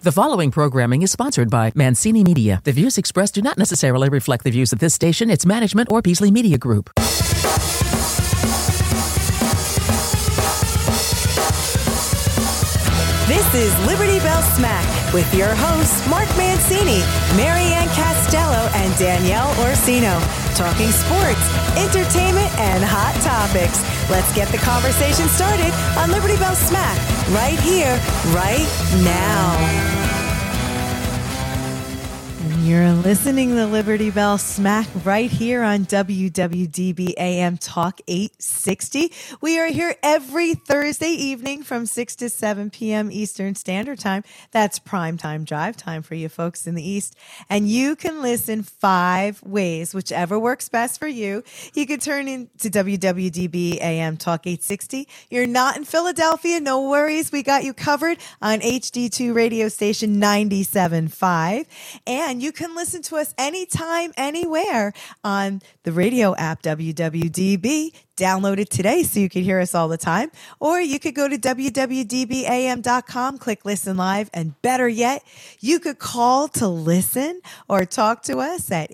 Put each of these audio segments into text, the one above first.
The following programming is sponsored by Mancini Media. The views expressed do not necessarily reflect the views of this station, its management, or Beasley Media Group. This is Liberty Bell Smack with your hosts, Mark Mancini, Marianne Castello, and Danielle Orsino. Talking sports, entertainment, and hot topics. Let's get the conversation started on Liberty Bell Smack right here, right now. You're listening to Liberty Bell Smack right here on WWDB AM Talk 860. We are here every Thursday evening from 6 to 7 p.m. Eastern Standard Time. That's prime time drive time for you folks in the East. And you can listen 5 ways, whichever works best for you. You can turn into WWDB AM Talk 860. You're not in Philadelphia, no worries. We got you covered on HD2 radio station 97.5. And you can listen to us anytime, anywhere on the radio app WWDB. Download it today so you can hear us all the time. Or you could go to WWDBAM.com, click listen live, and better yet, you could call to listen or talk to us at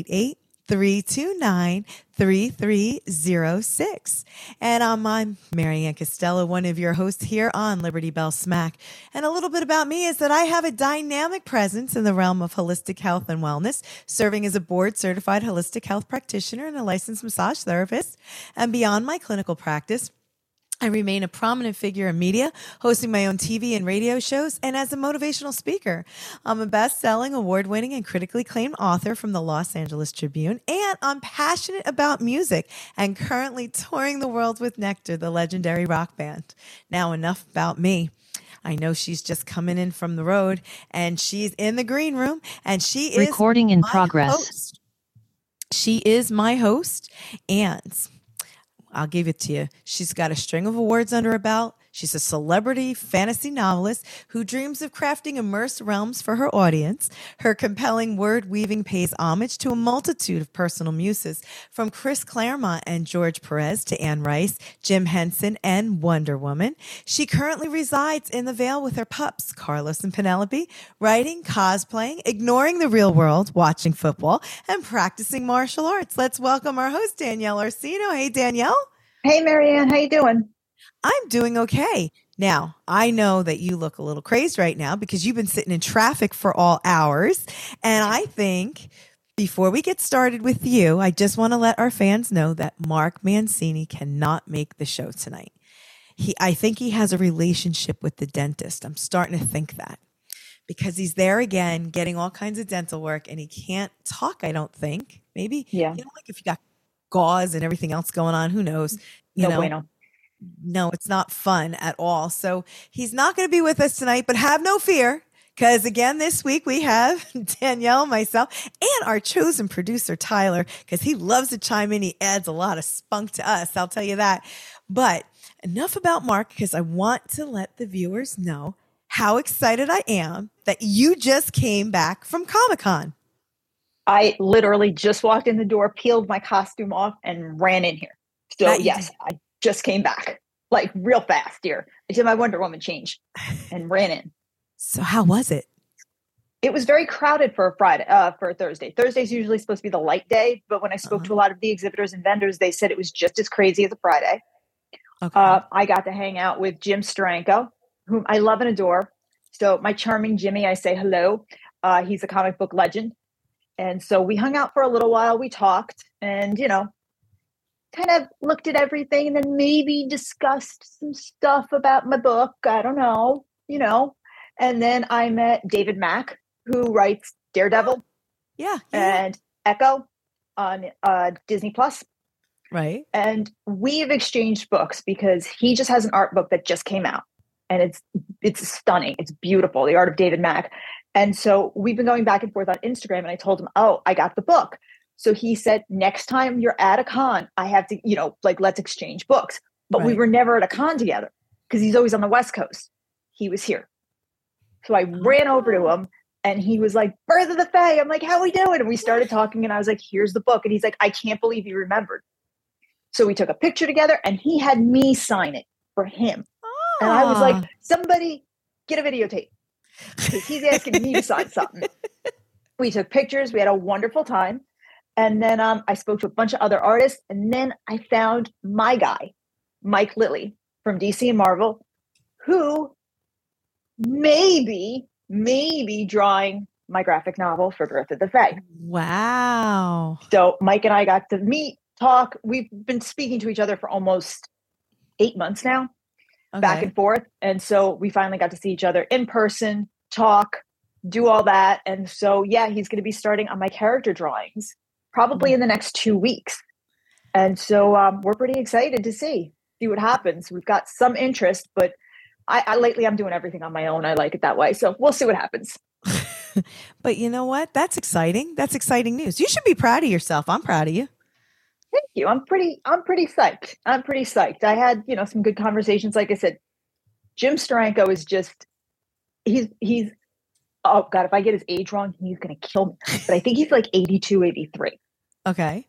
888-329-3306. And I'm Marianne Costello, one of your hosts here on Liberty Bell Smack. And a little bit about me is that I have a dynamic presence in the realm of holistic health and wellness, serving as a board-certified holistic health practitioner and a licensed massage therapist. And beyond my clinical practice, I remain a prominent figure in media, hosting my own TV and radio shows, and as a motivational speaker. I'm a best-selling, award-winning, and critically acclaimed author from the Los Angeles Tribune, and I'm passionate about music and currently touring the world with Nectar, the legendary rock band. Now, enough about me. I know she's just coming in from the road, and she's in the green room, and she is recording in progress. Host. She is my host, and I'll give it to you. She's got a string of awards under her belt. She's a celebrity fantasy novelist who dreams of crafting immersed realms for her audience. Her compelling word weaving pays homage to a multitude of personal muses, from Chris Claremont and George Perez to Anne Rice, Jim Henson, and Wonder Woman. She currently resides in the Vale with her pups, Carlos and Penelope, writing, cosplaying, ignoring the real world, watching football, and practicing martial arts. Let's welcome our host, Danielle Orsino. Hey, Danielle. Hey, Marianne. How you doing? I'm doing okay. Now, I know that you look a little crazed right now because you've been sitting in traffic for all hours. And I think before we get started with you, I just want to let our fans know that Mark Mancini cannot make the show tonight. I think he has a relationship with the dentist. I'm starting to think that because he's there again, getting all kinds of dental work, and he can't talk, I don't think. Maybe, like if you got gauze and everything else going on, who knows? Bueno. No, it's not fun at all. So he's not going to be with us tonight, but have no fear. Because again, this week we have Danielle, myself, and our chosen producer, Tyler, because he loves to chime in. He adds a lot of spunk to us. I'll tell you that. But enough about Mark, because I want to let the viewers know how excited I am that you just came back from Comic-Con. I literally just walked in the door, peeled my costume off, and ran in here. So yes, I just came back like real fast here. I did my Wonder Woman change and ran in. So how was it? It was very crowded for a Thursday. Thursday's usually supposed to be the light day, but when I spoke to a lot of the exhibitors and vendors, they said it was just as crazy as a Friday. Okay. I got to hang out with Jim Steranko, whom I love and adore. So my charming Jimmy, I say hello. He's a comic book legend. And so we hung out for a little while. We talked and, kind of looked at everything and then maybe discussed some stuff about my book. I don't know, And then I met David Mack, who writes Daredevil and Echo on Disney Plus. Right. And we've exchanged books because he just has an art book that just came out. And it's stunning. It's beautiful. The Art of David Mack. And so we've been going back and forth on Instagram, and I told him, oh, I got the book. So he said, next time you're at a con, I have to, let's exchange books. But we were never at a con together because he's always on the West Coast. He was here. So I ran over to him and he was like, Birth of the Fae. I'm like, how are we doing? And we started talking and I was like, here's the book. And he's like, I can't believe you remembered. So we took a picture together and he had me sign it for him. And I was like, somebody get a videotape. because he's asking me to sign something. We took pictures. We had a wonderful time. And then I spoke to a bunch of other artists. And then I found my guy, Mike Lilly from DC and Marvel, who maybe drawing my graphic novel for Birth of the Fae. Wow. So Mike and I got to meet, talk. We've been speaking to each other for almost 8 months now, back and forth. And so we finally got to see each other in person, talk, do all that. And so, yeah, he's going to be starting on my character drawings probably in the next 2 weeks. And so we're pretty excited to see what happens. We've got some interest, but I lately I'm doing everything on my own. I like it that way. So we'll see what happens. But you know what? That's exciting. That's exciting news. You should be proud of yourself. I'm proud of you. Thank you. I'm pretty psyched. I had, some good conversations. Like I said, Jim Steranko is just, he's, oh God, if I get his age wrong, he's going to kill me. But I think he's like 82, 83. Okay.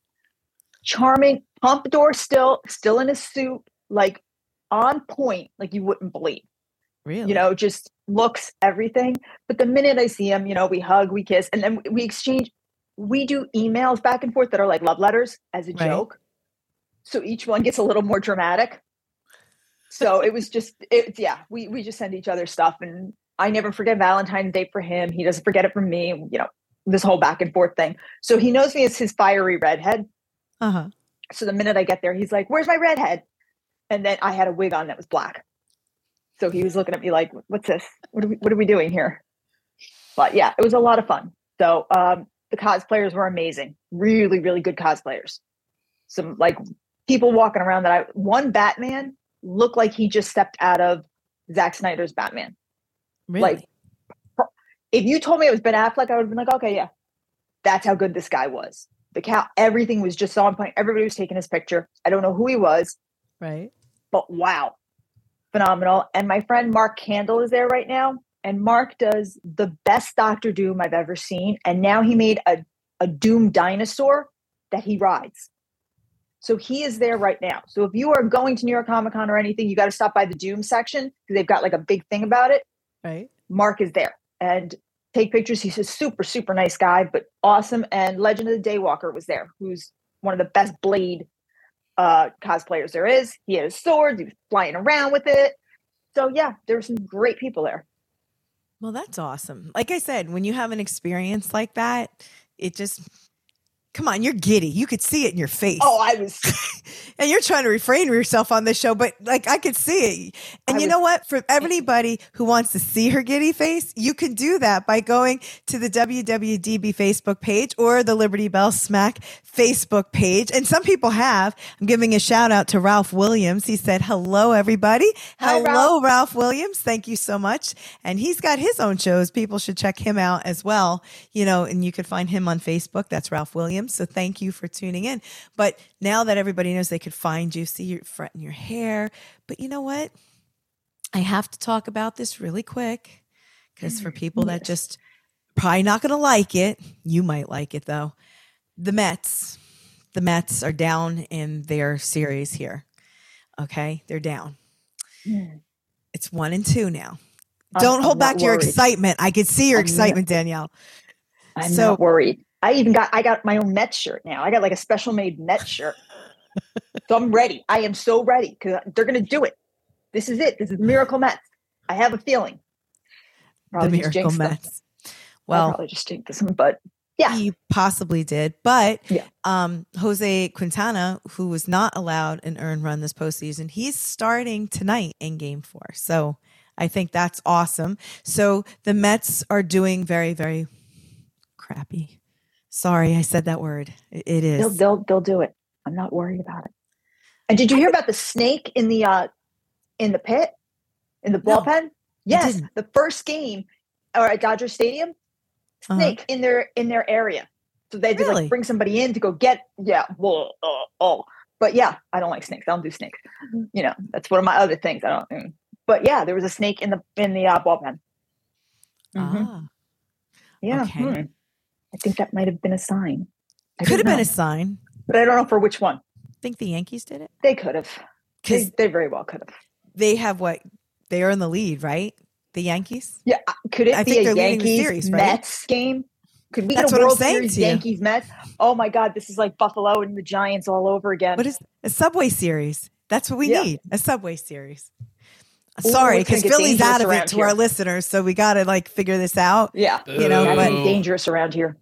Charming, pompadour still in his suit, like on point, like you wouldn't believe. Really? Just looks everything. But the minute I see him, we hug, we kiss, and then we exchange. We do emails back and forth that are like love letters as a joke. So each one gets a little more dramatic. So it was just, we just send each other stuff. And I never forget Valentine's Day for him. He doesn't forget it from me, this whole back and forth thing. So he knows me as his fiery redhead. Uh-huh. So the minute I get there, he's like, "Where's my redhead?" And then I had a wig on that was black. So he was looking at me like, "What's this? What are we doing here?" But yeah, it was a lot of fun. So the cosplayers were amazing. Really, really good cosplayers. Some like people walking around one Batman looked like he just stepped out of Zack Snyder's Batman. Really? Like, if you told me it was Ben Affleck, I would have been like, okay, yeah, that's how good this guy was. Everything was just on point. Everybody was taking his picture. I don't know who he was. Right. But wow, phenomenal. And my friend Mark Candle is there right now. And Mark does the best Doctor Doom I've ever seen. And now he made a Doom dinosaur that he rides. So he is there right now. So if you are going to New York Comic Con or anything, you got to stop by the Doom section because they've got like a big thing about it. Right. Mark is there and take pictures. He's a super, super nice guy, but awesome. And Legend of the Daywalker was there, who's one of the best Blade cosplayers there is. He had his swords. He was flying around with it. So yeah, there were some great people there. Well, that's awesome. Like I said, when you have an experience like that, it just, come on, you're giddy. You could see it in your face. Oh, I was. And you're trying to refrain yourself on this show, but like I could see it. And you know what? For anybody who wants to see her giddy face, you can do that by going to the WWDB Facebook page or the Liberty Bell Smack Facebook page. And some people have. I'm giving a shout out to Ralph Williams. He said, "Hello, everybody." Hi, Hello, Ralph Williams. Thank you so much. And he's got his own shows. People should check him out as well. And you could find him on Facebook. That's Ralph Williams. So thank you for tuning in. But now that everybody knows they could find you, see your fretting your hair. But you know what? I have to talk about this really quick because for people that just probably not going to like it, you might like it though. The Mets are down in their series here. Okay. They're down. It's 1-2 now. Don't hold back your excitement. I could see your excitement, Danielle. I'm not worried. I got my own Mets shirt now. I got like a special made Mets shirt. So I'm ready. I am so ready because they're going to do it. This is it. This is Miracle Mets. I have a feeling. Probably the Miracle Mets. Well, I'll probably just jinx them, but yeah. He possibly did. But Jose Quintana, who was not allowed an earned run this postseason, he's starting tonight in Game 4. So I think that's awesome. So the Mets are doing very, very crappy. Sorry, I said that word. It is. They'll do it. I'm not worried about it. And did you hear about the snake in the pit, in the bullpen? No, yes, the first game or at Dodger Stadium, snake in their area. So they had to like bring somebody in to go get. Yeah. But yeah, I don't like snakes. I don't do snakes. That's one of my other things. I don't. But yeah, there was a snake in the bullpen. Mm-hmm. Yeah. Okay. I think that might have been a sign. Could have been a sign. But I don't know for which one. I think the Yankees did it. They could have. They very well could have. They have what? They are in the lead, right? The Yankees? Yeah. Could it I be think a they're leading the Yankees series, right? Mets game? Could we That's get a what I'm World saying Series to you. Yankees Mets? Oh my God, this is like Buffalo and the Giants all over again. What is a Subway Series? That's what we need. A Subway Series. Ooh, Sorry, it's gonna because get Philly's dangerous out of it around to here. our listeners, so we got to like figure this out. Yeah. You know, It's but gonna be dangerous around here.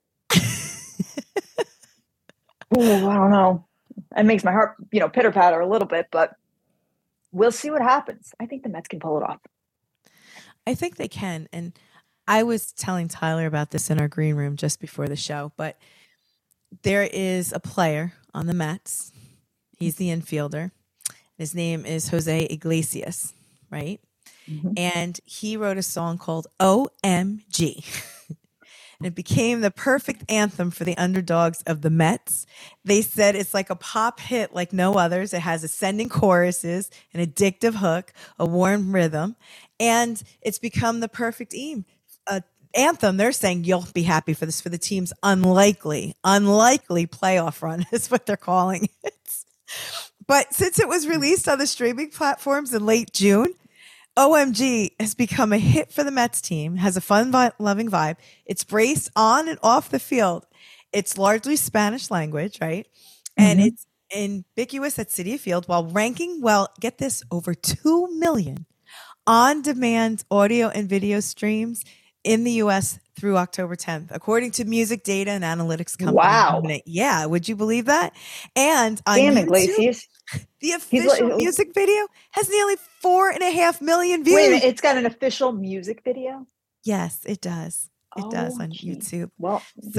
Ooh, I don't know. It makes my heart, pitter patter a little bit, but we'll see what happens. I think the Mets can pull it off. I think they can. And I was telling Tyler about this in our green room just before the show, but there is a player on the Mets. He's the infielder. His name is Jose Iglesias, right? Mm-hmm. And he wrote a song called OMG. And it became the perfect anthem for the underdogs of the Mets. They said it's like a pop hit like no others. It has ascending choruses, an addictive hook, a warm rhythm, and it's become the perfect anthem. They're saying you'll be happy for this, for the team's unlikely playoff run is what they're calling it. But since it was released on the streaming platforms in late June, OMG has become a hit for the Mets team, has a fun-loving vibe. It's braced on and off the field. It's largely Spanish language, right? And it's ambiguous at Citi Field while ranking, well, get this, over 2 million on-demand audio and video streams in the U.S. through October 10th, according to music data and analytics company. Wow. Yeah, would you believe that? And on Damn, YouTube, Iglesias. the official music video has nearly 4.5 million views. Wait a minute, it's got an official music video? Yes, it does. It does on YouTube. Well,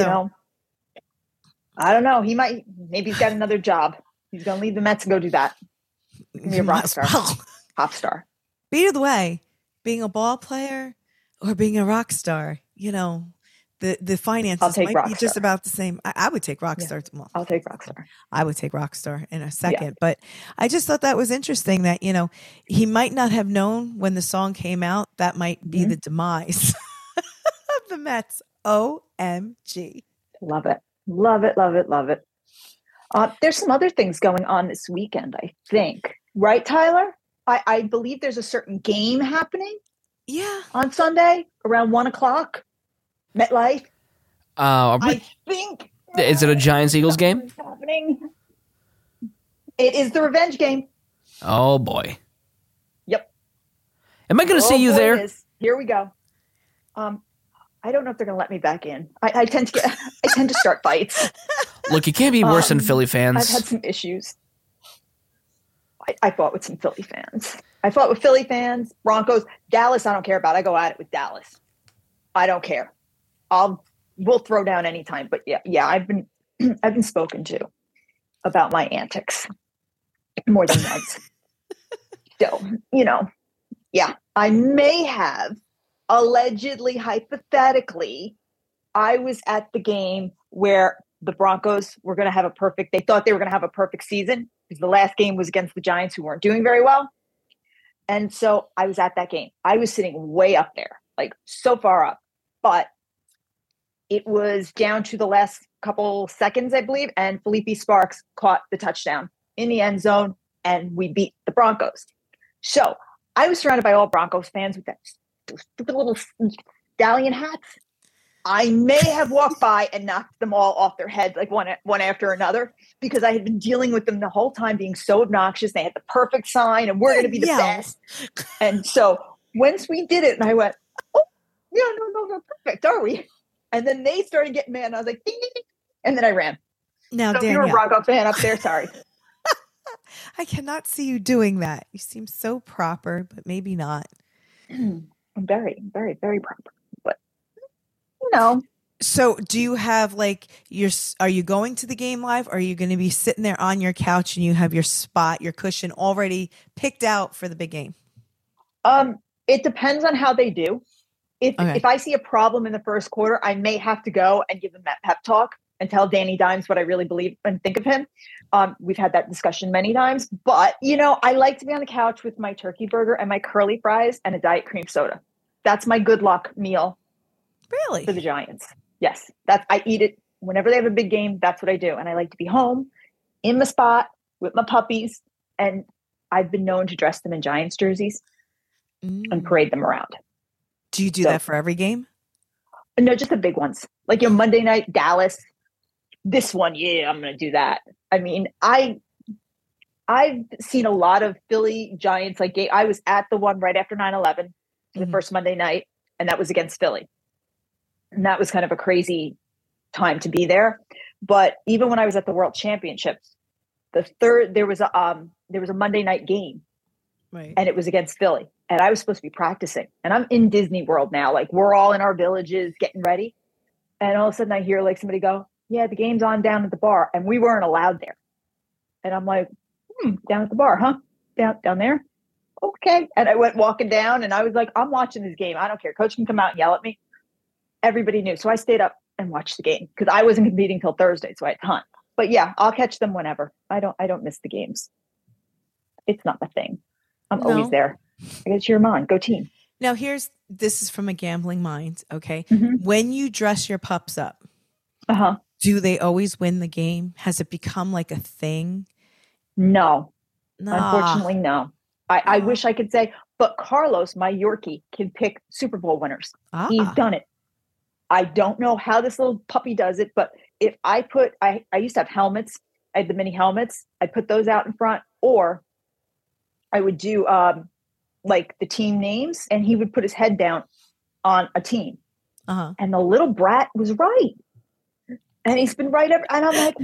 I don't know. Maybe he's got another job. He's going to leave the Mets and go do that. Be a rock star. Pop star. But either way, being a ball player or being a rock star, the finances might be just about the same. I would take Rockstar. Yeah. I'll take Rockstar. I would take Rockstar in a second. Yeah. But I just thought that was interesting that, he might not have known when the song came out. That might be the demise of the Mets. OMG. Love it. Love it. Love it. Love it. There's some other things going on this weekend, I think. Right, Tyler? I believe there's a certain game happening. Yeah. On Sunday around 1:00. MetLife. I think. Is it a Giants-Eagles game? Happening. It is the revenge game. Oh boy. Yep. Am I going to see you there? Here we go. I don't know if they're going to let me back in. I tend to start fights. Look, you can't be worse than Philly fans. I've had some issues. I fought with some Philly fans. I fought with Philly fans, Broncos, Dallas. I don't care about. I go at it with Dallas. I don't care. We'll throw down anytime. But yeah. I've been spoken to about my antics more than once. So, yeah, I may have allegedly, hypothetically, I was at the game where the Broncos were going to have they thought they were going to have a perfect season because the last game was against the Giants who weren't doing very well. And so I was at that game. I was sitting way up there, like so far up, but it was down to the last couple seconds, I believe. And Felipe Sparks caught the touchdown in the end zone and we beat the Broncos. So I was surrounded by all Broncos fans with those stupid little stallion hats. I may have walked by and knocked them all off their heads, like one after another, because I had been dealing with them the whole time being so obnoxious. They had the perfect sign and we're going to be the best. And so once we did it and I went, oh, yeah, no, perfect. Are we? And then they started getting mad and I was like, ding, ding, ding. And then I ran. Now, so if you're a Bronco fan up there, sorry. I cannot see you doing that. You seem so proper, but maybe not. I'm very, very, very proper. But So do you have are you going to the game live? Or are you going to be sitting there on your couch and you have your spot, your cushion already picked out for the big game? It depends on how they do. If I see a problem in the first quarter, I may have to go and give them that pep talk and tell Danny Dimes what I really believe and think of him. We've had that discussion many times, but I like to be on the couch with my turkey burger and my curly fries and a Diet Cream soda. That's my good luck meal. Really? For the Giants. Yes. I eat it whenever they have a big game. That's what I do. And I like to be home in the spot with my puppies. And I've been known to dress them in Giants jerseys and parade them around. Do you do that for every game? No, just the big ones. Like your Monday night, Dallas. This one, yeah, I'm going to do that. I mean, I've seen a lot of Philly Giants. Like I was at the one right after 9/11, the first Monday night, and that was against Philly. And that was kind of a crazy time to be there. But even when I was at the World Championships, there was a Monday night game, right? And it was against Philly, and I was supposed to be practicing. And I'm in Disney World now, like we're all in our villages getting ready, and all of a sudden I hear like somebody go, "Yeah, the game's on down at the bar," and we weren't allowed there. And I'm like, down at the bar, huh? Down there? Okay. And I went walking down, and I was like, I'm watching this game. I don't care. Coach can come out and yell at me. Everybody knew. So I stayed up and watched the game because I wasn't competing till Thursday, so I had time. But yeah, I'll catch them whenever. I don't miss the games. It's not my thing. I'm always there. I got to cheer them on. Go team. Now this is from a gambling mind. Okay. Mm-hmm. When you dress your pups up, do they always win the game? Has it become like a thing? No. Unfortunately, no. I wish I could say, but Carlos, my Yorkie, can pick Super Bowl winners. He's done it. I don't know how this little puppy does it, but if I used to have helmets. I had the mini helmets. I'd put those out in front, or I would do like the team names, and he would put his head down on a team. And the little brat was right. And he's been right ever. And I'm like,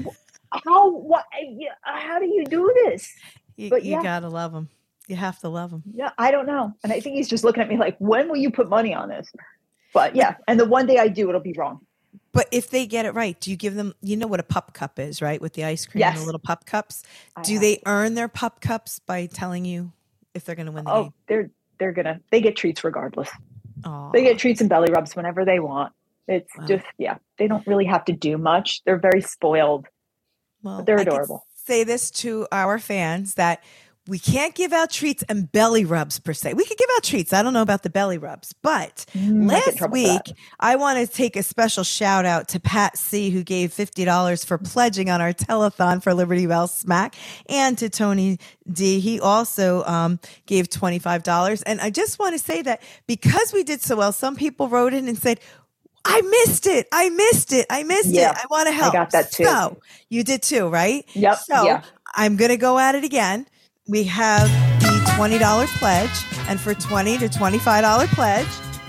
how do you do this? You gotta love him. You have to love him. Yeah, I don't know. And I think he's just looking at me like, when will you put money on this? But yeah, and the one day I do, it'll be wrong. But if they get it right, do you give them, you know what a pup cup is, right? With the ice cream and the little pup cups. Do they earn their pup cups by telling you if they're going to win the game? They get treats regardless. Aww. They get treats and belly rubs whenever they want. It's just, they don't really have to do much. They're very spoiled. Well, but they're adorable. Say this to our fans that we can't give out treats and belly rubs per se. We could give out treats. I don't know about the belly rubs, but last week I want to take a special shout out to Pat C, who gave $50 for pledging on our telethon for Liberty Bell Smack, and to Tony D. He also gave $25. And I just want to say that because we did so well, some people wrote in and said, I missed it. I want to help. I got that too. So you did too, right? Yep. So I'm going to go at it again. We have the $20 pledge, and for $20 to $25 pledge,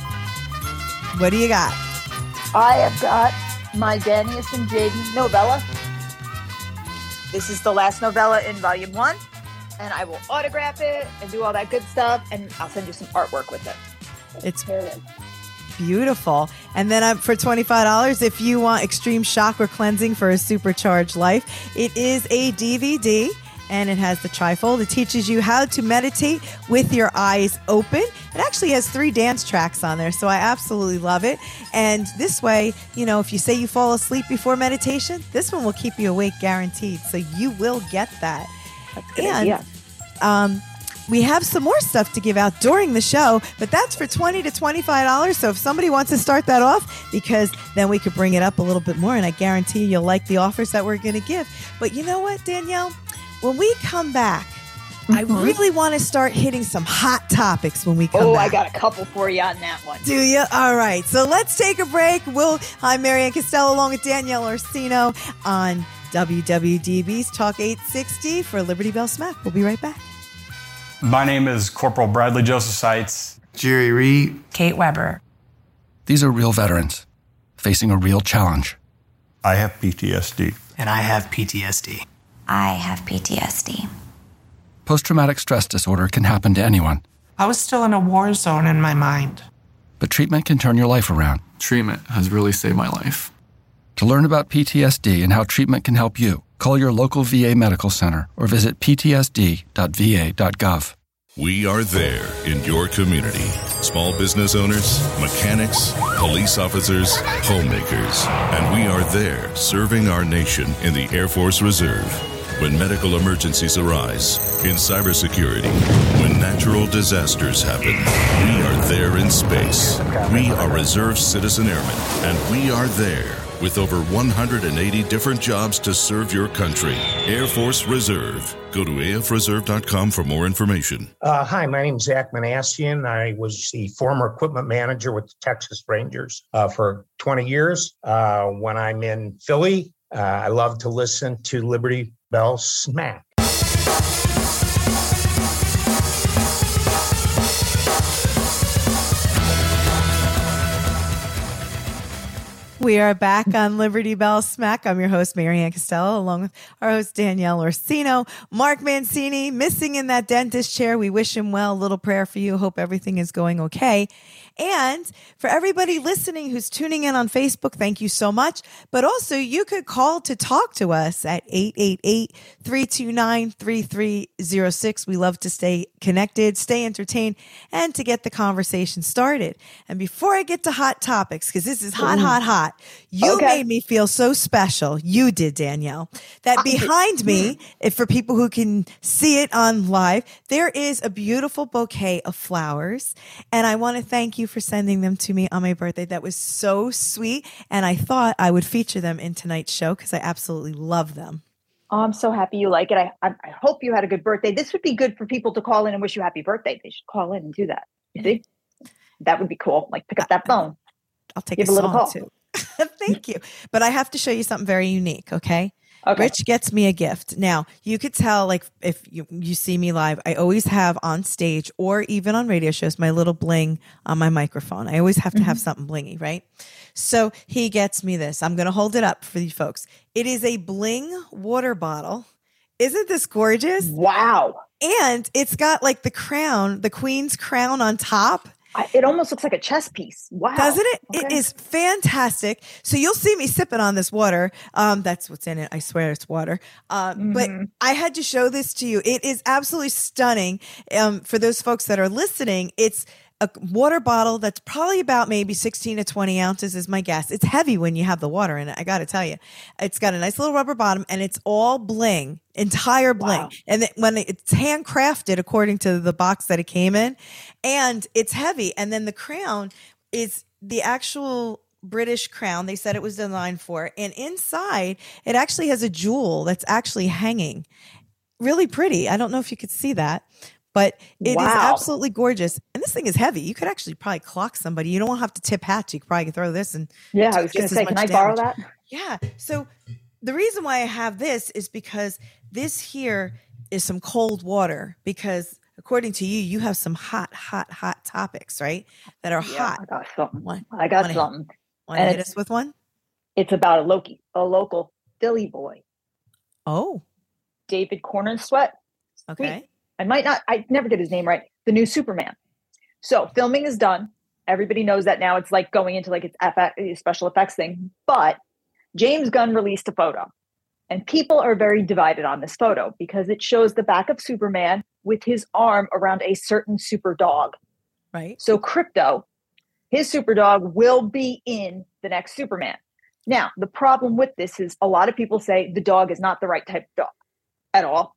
what do you got? I have got my Danius and Jaden novella. This is the last novella in volume 1, and I will autograph it and do all that good stuff, and I'll send you some artwork with it. It's beautiful. And then for $25, if you want extreme chakra cleansing for a supercharged life, it is a DVD. And it has the trifold. It teaches you how to meditate with your eyes open. It actually has 3 dance tracks on there, so I absolutely love it. And this way, if you say you fall asleep before meditation, this one will keep you awake guaranteed. So you will get that. That's good idea. We have some more stuff to give out during the show, but that's for $20 to $25. So if somebody wants to start that off, because then we could bring it up a little bit more, and I guarantee you'll like the offers that we're going to give. But you know what, Danielle? When we come back, I really want to start hitting some hot topics when we come back. I got a couple for you on that one. Do you? All right. So let's take a break. I'm Marianne Costello along with Danielle Orsino on WWDB's Talk 860 for Liberty Bell Smack. We'll be right back. My name is Corporal Bradley Joseph Seitz. Jerry Reed. Kate Weber. These are real veterans facing a real challenge. I have PTSD. And I have PTSD. I have PTSD. Post-traumatic stress disorder can happen to anyone. I was still in a war zone in my mind. But treatment can turn your life around. Treatment has really saved my life. To learn about PTSD and how treatment can help you, call your local VA medical center or visit ptsd.va.gov. We are there in your community. Small business owners, mechanics, police officers, homemakers. And we are there serving our nation in the Air Force Reserve. When medical emergencies arise, in cybersecurity, when natural disasters happen, we are there in space. We are Reserve Citizen Airmen, and we are there with over 180 different jobs to serve your country. Air Force Reserve. Go to afreserve.com for more information. Hi, my name is Zach Manassian. I was the former equipment manager with the Texas Rangers for 20 years. When I'm in Philly, I love to listen to Liberty Bell Smack. We are back on Liberty Bell Smack. I'm your host, Marianne Costello, along with our host, Danielle Orsino. Mark Mancini, missing in that dentist chair. We wish him well. A little prayer for you. Hope everything is going okay. And for everybody listening who's tuning in on Facebook, thank you so much. But also, you could call to talk to us at 888-329-3306. We love to stay connected, stay entertained, and to get the conversation started. And before I get to hot topics, because this is hot, you made me feel so special. You did, Danielle. That behind me, if for people who can see it on live, there is a beautiful bouquet of flowers. And I want to thank you for sending them to me on my birthday. That was so sweet. And I thought I would feature them in tonight's show because I absolutely love them. Oh, I'm so happy you like it. I hope you had a good birthday. This would be good for people to call in and wish you happy birthday. They should call in and do that. You see? That would be cool. Like, pick up that phone. I'll take a little call too. Thank you. But I have to show you something very unique. Okay. Rich gets me a gift. Now, you could tell, like, if you see me live, I always have on stage or even on radio shows my little bling on my microphone. I always have to have something blingy, right? So he gets me this. I'm going to hold it up for you folks. It is a bling water bottle. Isn't this gorgeous? Wow. And it's got like the crown, the queen's crown on top. It almost looks like a chess piece. Wow. Doesn't it? Okay. It is fantastic. So you'll see me sipping on this water. That's what's in it. I swear it's water. But I had to show this to you. It is absolutely stunning. For those folks that are listening, it's a water bottle that's probably about maybe 16 to 20 ounces is my guess. It's heavy when you have the water in it. I got to tell you, it's got a nice little rubber bottom and it's all bling, entire bling. Wow. And when it's handcrafted according to the box that it came in, and it's heavy. And then the crown is the actual British crown. They said it was designed for, and inside it actually has a jewel that's actually hanging. Really pretty. I don't know if you could see that. But it is absolutely gorgeous. And this thing is heavy. You could actually probably clock somebody. You don't have to tip hats. You could probably throw this and I was going to say, can I borrow that? Yeah. So the reason why I have this is because this here is some cold water, because according to you, you have some hot topics, right? That are hot. I got something. I got something. Want to hit us with one? It's about a local Philly boy. Oh. David Cornersweat. Okay. Sweet. I never get his name right. The new Superman. So filming is done. Everybody knows that now. It's like going into like its special effects thing. But James Gunn released a photo. And people are very divided on this photo because it shows the back of Superman with his arm around a certain super dog. Right. So Krypto, his super dog, will be in the next Superman. Now, the problem with this is a lot of people say the dog is not the right type of dog at all.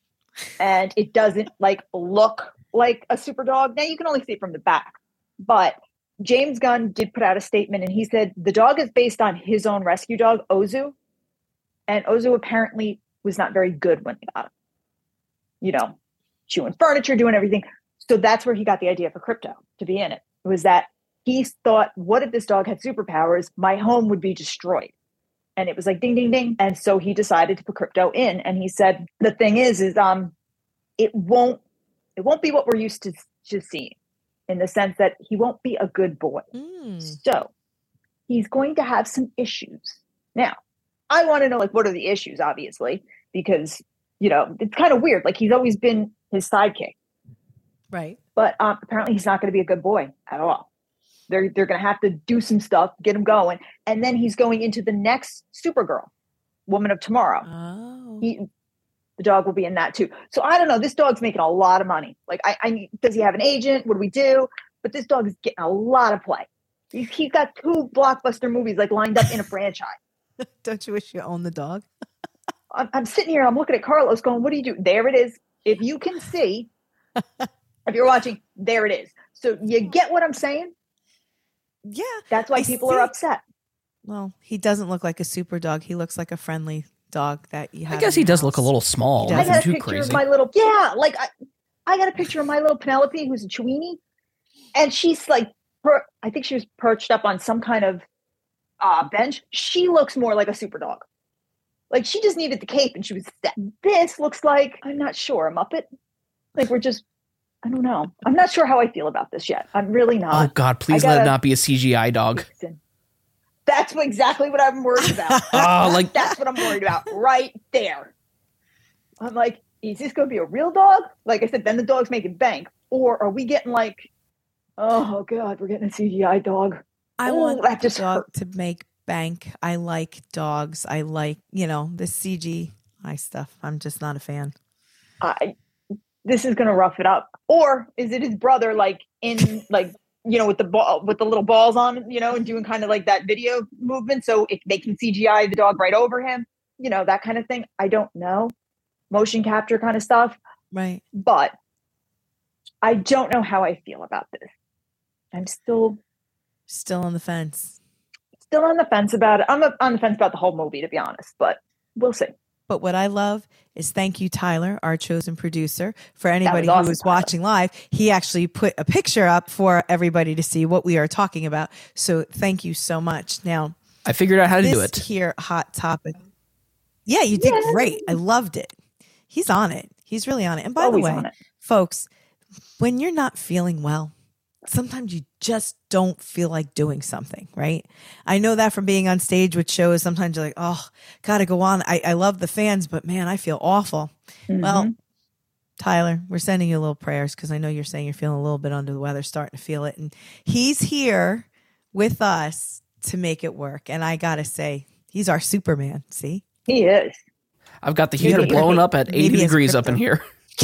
And it doesn't look like a super dog. Now you can only see it from the back, but James Gunn did put out a statement and he said the dog is based on his own rescue dog, Ozu. And Ozu apparently was not very good when he got him, chewing furniture, doing everything. So that's where he got the idea for Krypto to be in it. It was that he thought, what if this dog had superpowers? My home would be destroyed. And it was like, ding, ding, ding. And so he decided to put Krypto in. And he said, the thing is it won't be what we're used to seeing, in the sense that he won't be a good boy. So he's going to have some issues. Now, I want to know, what are the issues, obviously, because, it's kind of weird. Like, he's always been his sidekick. Right. But apparently he's not going to be a good boy at all. They're going to have to do some stuff, get him going. And then he's going into the next Supergirl, Woman of Tomorrow. Oh. The dog will be in that too. So I don't know. This dog's making a lot of money. Like, does he have an agent? What do we do? But this dog is getting a lot of play. He's got 2 blockbuster movies lined up in a franchise. Don't you wish you owned the dog? I'm sitting here. I'm looking at Carlos going, what do you do? There it is. If you can see, if you're watching, there it is. So you get what I'm saying? Yeah. That's why people are upset. Well, he doesn't look like a super dog. He looks like a friendly dog that you have. I guess he does look a little small. I got a too picture crazy. of my little, I got a picture of my little Penelope, who's a Chiweenie, and she's like, I think she was perched up on some kind of bench. She looks more like a super dog. Like she just needed the cape and she was set. This looks like, I'm not sure, a Muppet. Like I don't know. I'm not sure how I feel about this yet. I'm really not. Oh God, please let it not be a CGI dog. That's exactly what I'm worried about. That's what I'm worried about right there. I'm like, is this going to be a real dog? Like I said, then the dog's making bank. Or are we getting like, oh God, we're getting a CGI dog. I want that dog to make bank. I like dogs. I like, the CGI stuff. I'm just not a fan. This is going to rough it up. Or is it his brother like in like, with the little balls on, and doing kind of like that video movement. So they can CGI the dog right over him, that kind of thing. I don't know. Motion capture kind of stuff. Right. But I don't know how I feel about this. I'm still on the fence. Still on the fence about it. I'm on the fence about the whole movie, to be honest, but we'll see. But what I love is thank you, Tyler, our chosen producer. For anybody who was watching live, he actually put a picture up for everybody to see what we are talking about. So thank you so much. Now, I figured out how to do it. Here, hot topic. Yeah, you did great. I loved it. He's on it. He's really on it. And by the way, folks, when you're not feeling well, sometimes you just don't feel like doing something, right? I know that from being on stage with shows. Sometimes you're like, oh, gotta go on. I love the fans, but man, I feel awful. Mm-hmm. Well, Tyler, we're sending you a little prayers because I know you're saying you're feeling a little bit under the weather, starting to feel it. And he's here with us to make it work. And I gotta say, he's our Superman. See? He is. I've got the heater blowing up at 80 degrees up in here.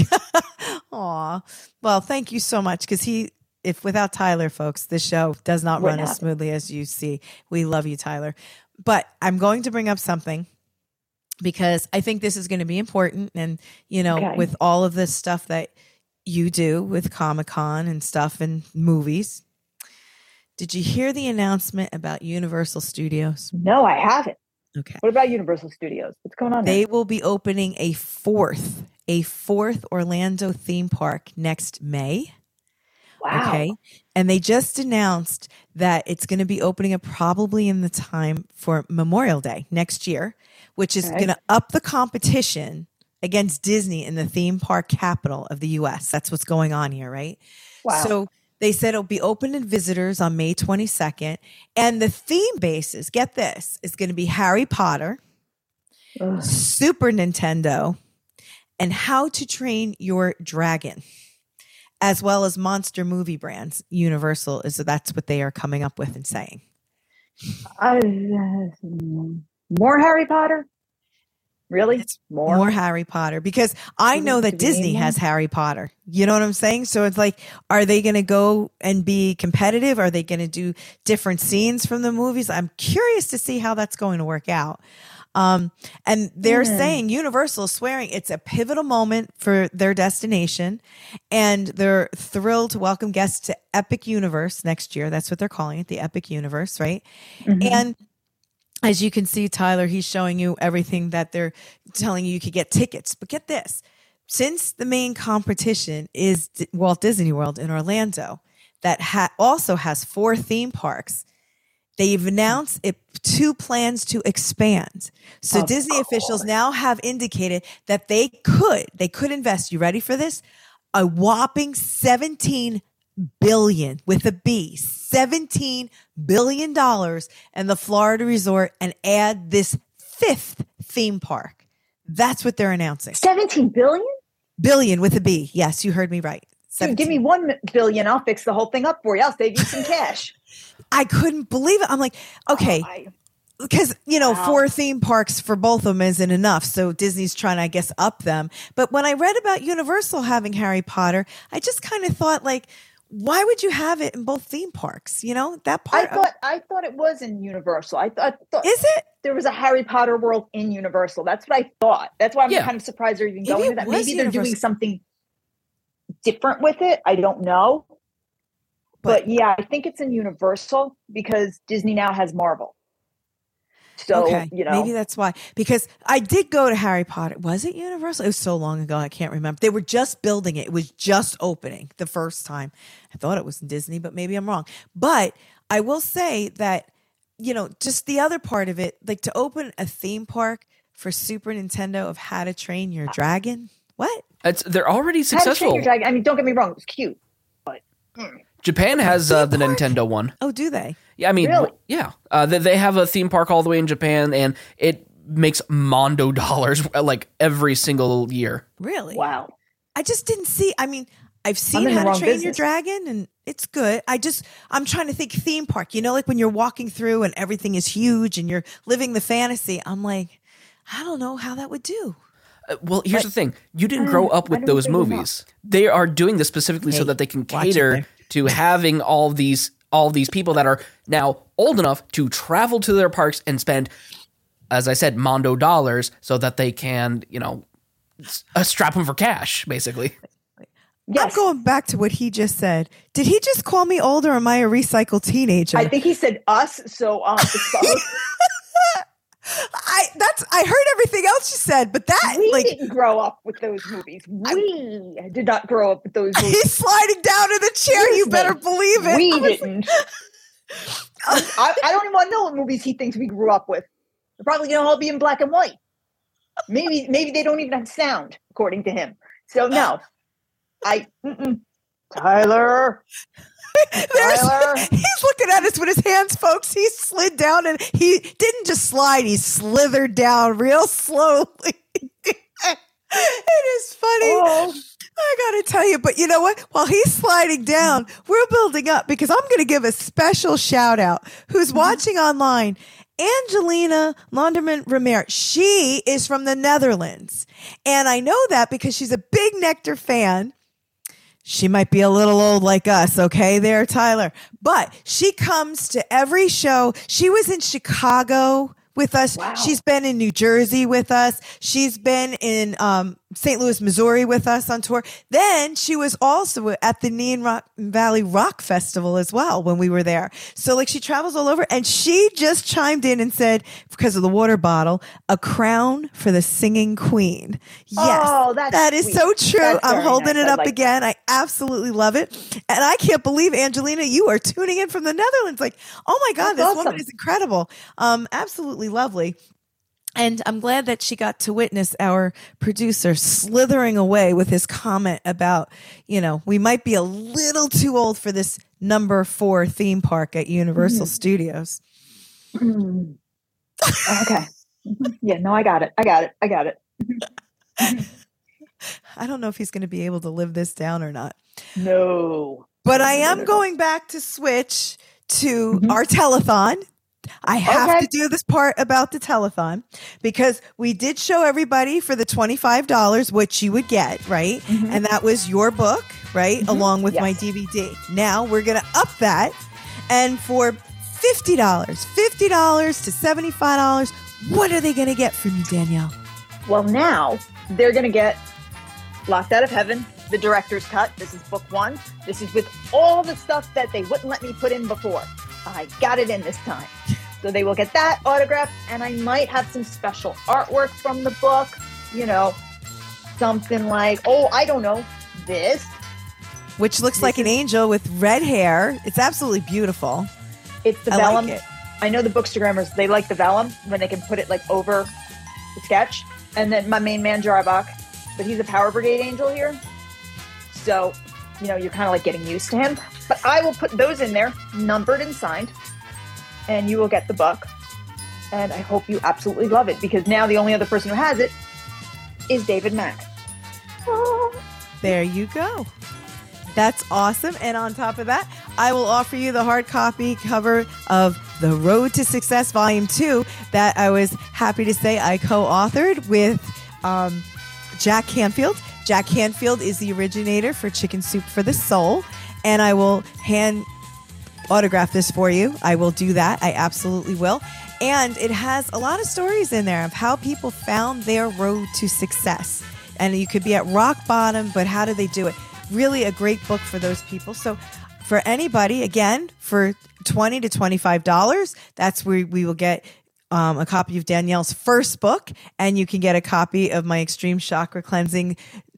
Aw. Well, thank you so much because if without Tyler, folks, this show does not run as smoothly as you see. We love you, Tyler. But I'm going to bring up something because I think this is going to be important. And, with all of this stuff that you do with Comic-Con and stuff and movies, did you hear the announcement about Universal Studios? No, I haven't. Okay. What about Universal Studios? What's going on there? They will be opening a fourth Orlando theme park next May. Wow. Okay. And they just announced that it's going to be opening up probably in the time for Memorial Day next year, which is going to up the competition against Disney in the theme park capital of the U.S. That's what's going on here, right? Wow. So they said it'll be open to visitors on May 22nd. And the theme bases, get this, is going to be Harry Potter, Super Nintendo, and How to Train Your Dragon, as well as monster movie brands. Universal that's what they are coming up with and saying. More Harry Potter? Really? It's more Harry Potter because I know that Disney has Harry Potter. You know what I'm saying? So it's like, are they going to go and be competitive? Are they going to do different scenes from the movies? I'm curious to see how that's going to work out. And they're saying Universal is swearing it's a pivotal moment for their destination, and they're thrilled to welcome guests to Epic Universe next year. That's what they're calling it, the Epic Universe, right? Mm-hmm. And as you can see, Tyler, he's showing you everything that they're telling you could get tickets. But get this, since the main competition is Walt Disney World in Orlando, that also has 4 theme parks, they've announced 2 plans to expand. So Disney officials now have indicated that they could invest, you ready for this? A whopping $17 billion with a B, $17 billion in the Florida resort and add this 5th theme park. That's what they're announcing. 17 billion? Billion with a B. Yes, you heard me right. Dude, give me 1 billion. I'll fix the whole thing up for you. I'll save you some cash. I couldn't believe it. I'm like, okay, because, 4 theme parks for both of them isn't enough. So Disney's trying to, I guess, up them. But when I read about Universal having Harry Potter, I just kind of thought like, why would you have it in both theme parks? That part. I thought it was in Universal. I thought is it? There was a Harry Potter world in Universal. That's what I thought. That's why I'm kind of surprised they're even going to that. Maybe they're doing something different with it. I don't know. But yeah, I think it's in Universal because Disney now has Marvel. So, okay. Maybe that's why. Because I did go to Harry Potter. Was it Universal? It was so long ago. I can't remember. They were just building it. It was just opening the first time. I thought it was Disney, but maybe I'm wrong. But I will say that, just the other part of it, like to open a theme park for Super Nintendo of How to Train Your Dragon. What? They're already successful. How to Train Your Dragon. I mean, don't get me wrong. It was cute. But Japan has the Nintendo one. Oh, do they? Yeah, I mean, really? Yeah. They have a theme park all the way in Japan, and it makes Mondo dollars like every single year. Really? Wow. I just didn't see. I mean, I've seen How to Train Your Dragon, and it's good. I'm trying to think theme park. Like when you're walking through and everything is huge and you're living the fantasy. I'm like, I don't know how that would do. Well, here's the thing. You didn't grow up with those movies. They are doing this specifically so that they can cater to having all these people that are now old enough to travel to their parks and spend, as I said, Mondo dollars so that they can, strap them for cash, basically. I'm Yes. going back to what he just said. Did he just call me old, or am I a recycled teenager? I think he said us, so I heard everything else you said, but we didn't grow up with those movies. We did not grow up with those movies. He's sliding down in the chair. You better believe it. We didn't. I don't even want to know what movies he thinks we grew up with. They're probably going to all be in black and white. Maybe they don't even have sound, according to him. So no, Tyler. He's looking at us with his hands, folks. He slid down, and he didn't just slide, he slithered down real slowly. It is funny. Oh. I gotta tell you, but you know what? While he's sliding down, we're building up, because I'm going to give a special shout out who's watching online. Angelina Londerman Romero. She is from the Netherlands, and I know that because she's a big Nectar fan. She might be a little old like us, okay, there, Tyler. But she comes to every show. She was in Chicago with us. Wow. She's been in New Jersey with us. She's been in St. Louis, Missouri with us on tour. Then she was also at the Neon Valley Rock Festival as well when we were there. So like she travels all over, and she just chimed in and said, because of the water bottle, a crown for the singing queen. Yes, that is so true. I'm holding it up again. I absolutely love it. And I can't believe, Angelina, you are tuning in from the Netherlands. Like, oh my God, this woman is incredible. Absolutely lovely. And I'm glad that she got to witness our producer slithering away with his comment about, we might be a little too old for this number 4 theme park at Universal Studios. Okay. Yeah, no, I got it. I don't know if he's going to be able to live this down or not. No. But I am going back to switch to our telethon. I have to do this part about the telethon, because we did show everybody for the $25 what you would get, right? And that was your book, right? Along with my DVD. Now we're going to up that, and for $50 to $75, what are they going to get from you, Danielle? Well, now they're going to get Locked Out of Heaven, the director's cut. This is book 1. This is with all the stuff that they wouldn't let me put in before. I got it in this time. So they will get that autographed, and I might have some special artwork from the book, something like, I don't know, this. Which looks like an angel with red hair. It's absolutely beautiful. It's the vellum. Like it. I know the bookstagrammers, they like the vellum when they can put it like over the sketch. And then my main man, Jarbach, but he's a Power Brigade angel here. So, you're kind of like getting used to him. But I will put those in there, numbered and signed, and you will get the book. And I hope you absolutely love it, because now the only other person who has it is David Mack. There you go. That's awesome. And on top of that, I will offer you the hard copy cover of The Road to Success Volume 2 that I was happy to say I co-authored with Jack Canfield. Jack Canfield is the originator for Chicken Soup for the Soul, and I will hand autograph this for you. I will do that. I absolutely will. And it has a lot of stories in there of how people found their road to success. And you could be at rock bottom, but how did they do it? Really a great book for those people. So for anybody, again, for $20 to $25, that's where we will get a copy of Danielle's first book, and you can get a copy of my Extreme Chakra Cleansing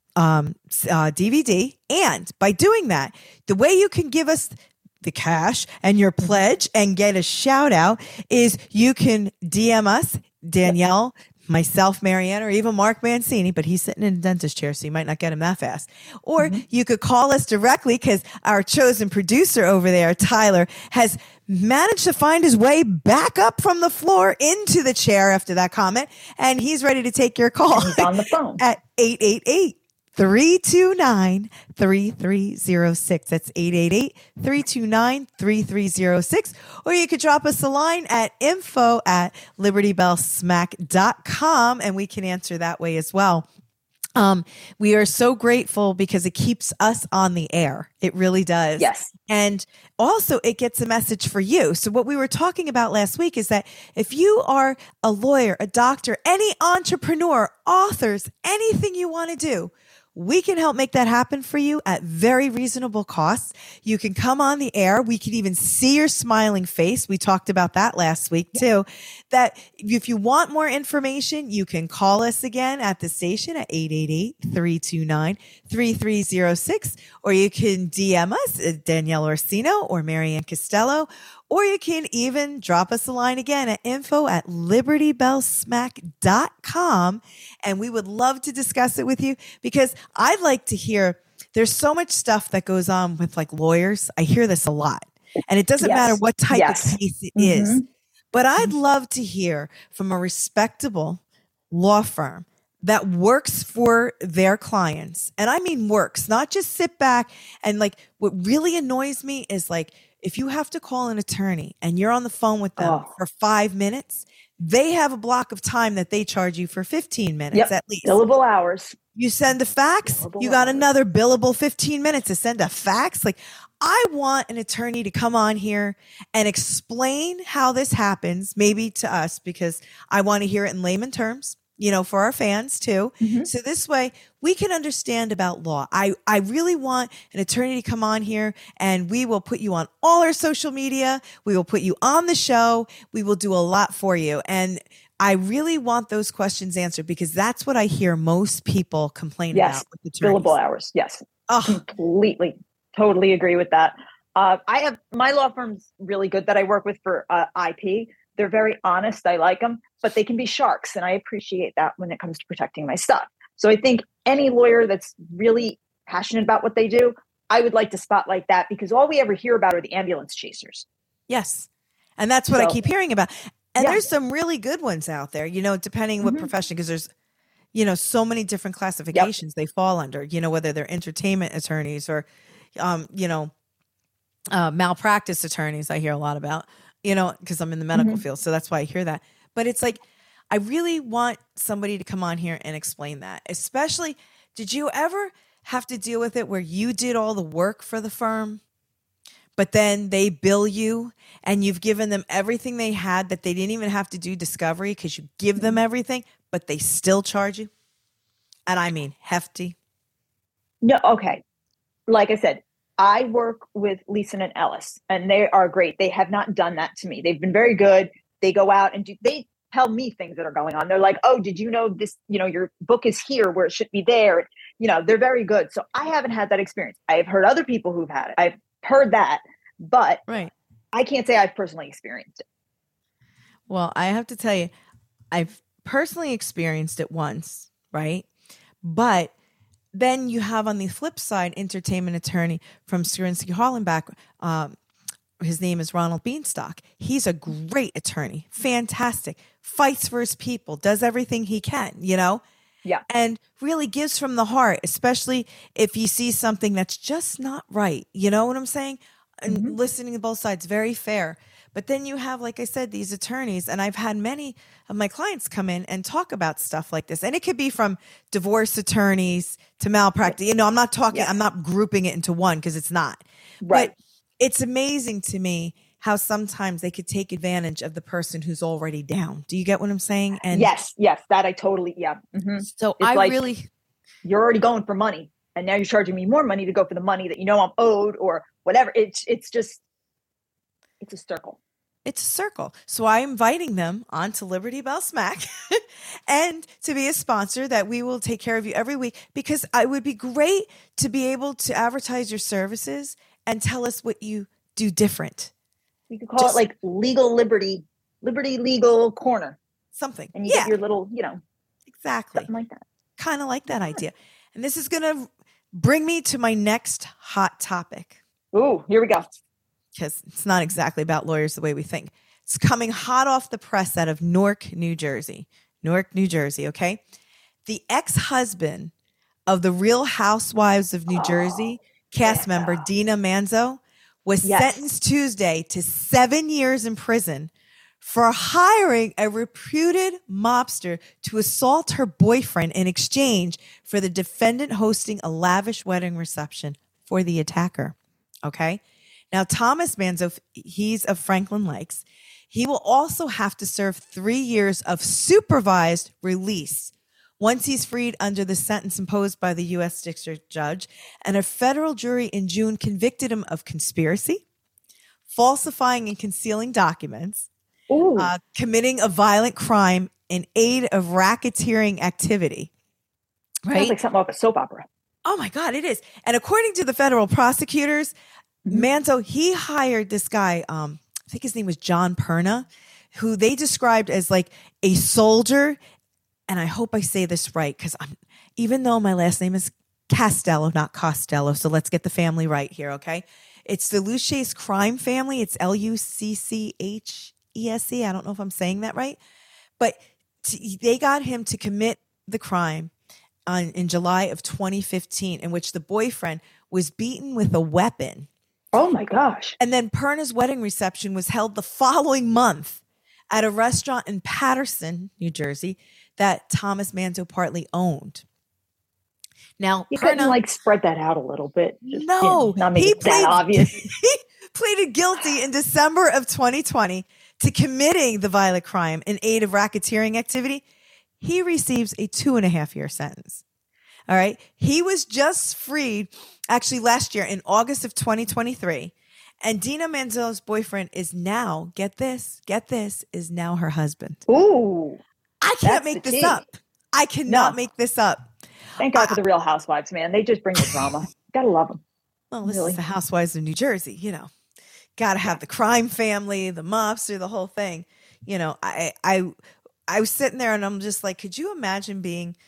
DVD. And by doing that, the way you can give us the cash and your pledge and get a shout out is you can DM us, Danielle, myself, Marianne, or even Mark Mancini, but he's sitting in a dentist chair, so you might not get him that fast. Or you could call us directly because our chosen producer over there, Tyler, has managed to find his way back up from the floor into the chair after that comment, and he's ready to take your call. He's on the phone at 888-329-3306. That's 888-329-3306. Or you could drop us a line at info@libertybellsmack.com, and we can answer that way as well. We are so grateful because it keeps us on the air. It really does. Yes. And also it gets a message for you. So what we were talking about last week is that if you are a lawyer, a doctor, any entrepreneur, authors, anything you want to do, we can help make that happen for you at very reasonable costs. You can come on the air. We can even see your smiling face. We talked about that last week too. That if you want more information, you can call us again at the station at 888-329-3306, or you can DM us at Danielle Orsino or Marianne Costello, or you can even drop us a line again at info@libertybellsmack.com. And we would love to discuss it with you because I'd like to hear, there's so much stuff that goes on with like lawyers. I hear this a lot, and it doesn't matter what type of case it is, but I'd love to hear from a respectable law firm that works for their clients. And I mean works, not just sit back and like, what really annoys me is like, if you have to call an attorney and you're on the phone with them for 5 minutes, they have a block of time that they charge you for 15 minutes at least. Billable hours. You send a fax, you got another billable 15 minutes to send a fax. Like, I want an attorney to come on here and explain how this happens, maybe to us, because I want to hear it in layman terms, you know, for our fans too. So this way we can understand about law. I really want an attorney to come on here, and we will put you on all our social media. We will put you on the show. We will do a lot for you. And I really want those questions answered because that's what I hear most people complain about with attorneys. Billable hours. Yes. Completely. Totally agree with that. I have, my law firm's really good that I work with for IP. They're very honest. I like them, but they can be sharks. And I appreciate that when it comes to protecting my stuff. So I think any lawyer that's really passionate about what they do, I would like to spotlight that, because all we ever hear about are the ambulance chasers. Yes. And that's what I keep hearing about. And there's some really good ones out there, you know, depending what profession, because there's, you know, so many different classifications they fall under, you know, whether they're entertainment attorneys or, you know, malpractice attorneys. I hear a lot about, you know, because I'm in the medical field. So that's why I hear that. But it's like, I really want somebody to come on here and explain that. Especially, did you ever have to deal with it where you did all the work for the firm, but then they bill you and you've given them everything they had that they didn't even have to do discovery because you give them everything, but they still charge you? And I mean hefty. No, okay. Like I said, I work with Leeson and Ellis, and they are great. They have not done that to me. They've been very good. They go out and they tell me things that are going on. They're like, oh, did you know this, you know, your book is here where it should be there. You know, they're very good. So I haven't had that experience. I've heard other people who've had it. I've heard that, but I can't say I've personally experienced it. Well, I have to tell you, I've personally experienced it once, right? But then you have on the flip side, entertainment attorney from Skrinsky Hollenbach. His name is Ronald Beanstalk. He's a great attorney, fantastic, fights for his people, does everything he can, you know? Yeah. And really gives from the heart, especially if he sees something that's just not right. You know what I'm saying? And listening to both sides, very fair. But then you have, like I said, these attorneys, and I've had many of my clients come in and talk about stuff like this. And it could be from divorce attorneys to malpractice. You know, I'm not talking, I'm not grouping it into one because it's not. Right. But it's amazing to me how sometimes they could take advantage of the person who's already down. Do you get what I'm saying? And yes, that I totally, So it's I like, really, you're already going for money, and now you're charging me more money to go for the money that you know I'm owed or whatever. It's just, it's a circle. It's a circle. So I'm inviting them onto Liberty Bell Smack and to be a sponsor that we will take care of you every week, because it would be great to be able to advertise your services and tell us what you do different. You could call it like Legal Liberty Legal Corner. Something. And you get your little, exactly. Something like that. Kind of like that idea. And this is going to bring me to my next hot topic. Ooh, here we go. Because it's not exactly about lawyers the way we think. It's coming hot off the press out of Newark, New Jersey. Newark, New Jersey, okay? The ex-husband of the Real Housewives of New Jersey cast member Dina Manzo was sentenced Tuesday to 7 years in prison for hiring a reputed mobster to assault her boyfriend in exchange for the defendant hosting a lavish wedding reception for the attacker, okay? Now, Thomas Manzo, he's of Franklin Lakes. He will also have to serve 3 years of supervised release once he's freed under the sentence imposed by the U.S. District Judge. And a federal jury in June convicted him of conspiracy, falsifying and concealing documents, committing a violent crime in aid of racketeering activity. Right? Sounds like something off a soap opera. Oh, my God, it is. And according to the federal prosecutors, Manzo, he hired this guy, I think his name was John Perna, who they described as like a soldier. And I hope I say this right, because even though my last name is Castello, not Costello, so let's get the family right here, okay? It's the Luchese crime family. It's Lucchese. I don't know if I'm saying that right. But they got him to commit the crime in July of 2015, in which the boyfriend was beaten with a weapon. Oh, my gosh. And then Perna's wedding reception was held the following month at a restaurant in Patterson, New Jersey, that Thomas Manzo partly owned. Now, you couldn't spread that out a little bit. Just, no, not make it that obvious. He pleaded guilty in December of 2020 to committing the violent crime in aid of racketeering activity. He receives a 2.5-year sentence. All right. He was just freed actually last year in August of 2023. And Dina Manzo's boyfriend is now, get this, is now her husband. Ooh. I can't make this up. I cannot make this up. Thank God for the Real Housewives, man. They just bring the drama. Gotta love them. Well, this is the Housewives of New Jersey, Gotta have the crime family, the mobster, the whole thing. I was sitting there and I'm just like, could you imagine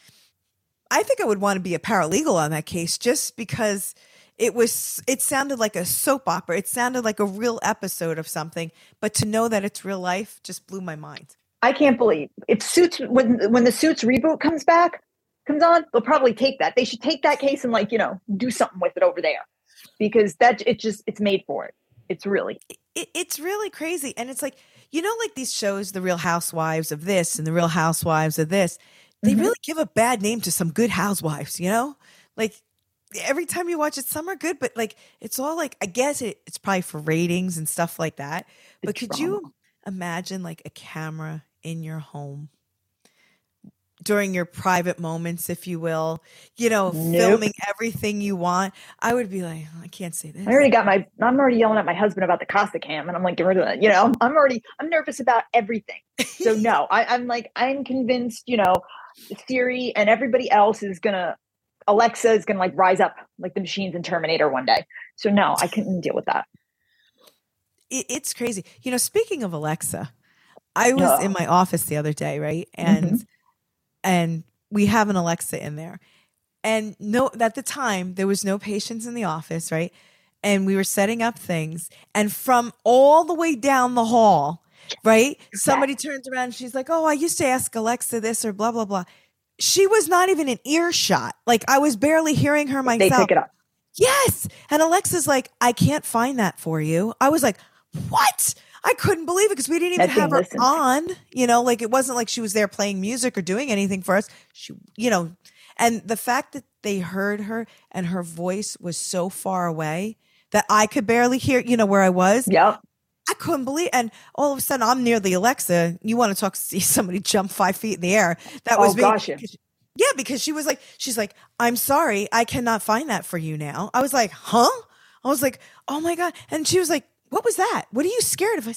I think I would want to be a paralegal on that case, just because it sounded like a soap opera. It sounded like a real episode of something, but to know that it's real life just blew my mind. I can't believe if Suits, when the Suits reboot comes on, they'll probably take that. They should take that case and do something with it over there, because it's made for it. It's really crazy. And it's like, like these shows, The Real Housewives of this and The Real Housewives of this, they really give a bad name to some good housewives, like every time you watch it, some are good, but it's all I guess it's probably for ratings and stuff like that. But could you imagine a camera in your home during your private moments, if you will, filming everything you want? I would be like, I can't say this. I'm already yelling at my husband about the Costa cam, and I'm like, get rid of that. I'm nervous about everything. So no, I'm convinced, Siri and everybody else Alexa is gonna rise up like the machines in Terminator one day. So no, I couldn't deal with that. It's crazy. Speaking of Alexa, I was in my office the other day, right? And we have an Alexa in there. And at the time, there was no patients in the office, right? And we were setting up things. And from all the way down the hall, right? Somebody turns around and she's like, oh, I used to ask Alexa this or blah, blah, blah. She was not even in earshot. I was barely hearing her myself. They pick it up. Yes. And Alexa's like, I can't find that for you. I was like, what? I couldn't believe it, because we didn't even have her on, it wasn't like she was there playing music or doing anything for us. And the fact that they heard her and her voice was so far away that I could barely hear, where I was. Yep. I couldn't believe, and all of a sudden I'm near the Alexa. You want to see somebody jump 5 feet in the air. That was me. Gosh, yeah, because she's like, I'm sorry, I cannot find that for you now. I was like, huh? I was like, oh my God. And she was like, what was that? What are you scared of? I said,